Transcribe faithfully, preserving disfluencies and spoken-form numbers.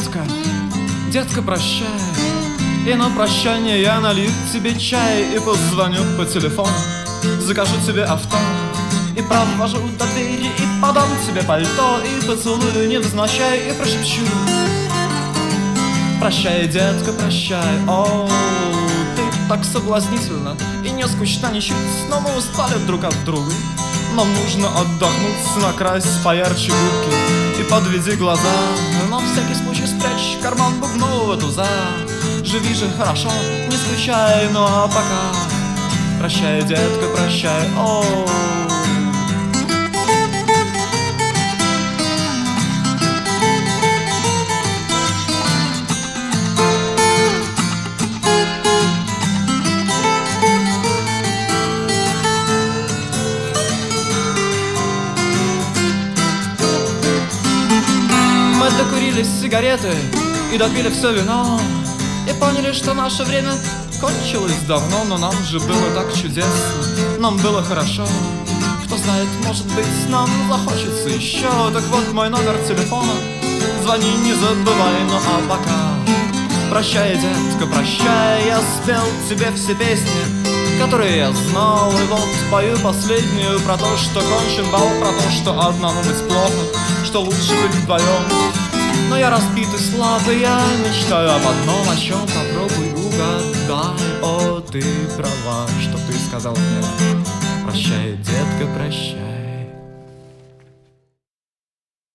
детка, детка, прощай. И на прощание я налью тебе чай и позвоню по телефону, закажу тебе авто и провожу до двери, и подам тебе пальто, и поцелую невзначай, и прошепчу: прощай, детка, прощай. О, ты так соблазнительно и не скучна ничуть, но мы устали друг от друга. Нам нужно отдохнуть, накрась поярче губки и подведи глаза. На всякий случай спрячь в карман бубнового туза. Живи же хорошо, не скучай, ну а пока прощай, детка, прощай. О, мы докурили сигареты и допили все вино, и поняли, что наше время кончилось давно. Но нам же было так чудесно, нам было хорошо. Кто знает, может быть, нам захочется еще. Так вот мой номер телефона, звони, не забывай. Ну а пока прощай, детка, прощай. Я спел тебе все песни, которые я знал, и вот пою последнюю про то, что кончен бал, про то, что одному быть плохо, что лучше быть вдвоем. Но я разбит и слабый, я мечтаю об одном, о чем попробуй угадай. О, ты права, что ты сказал мне: прощай, детка, прощай.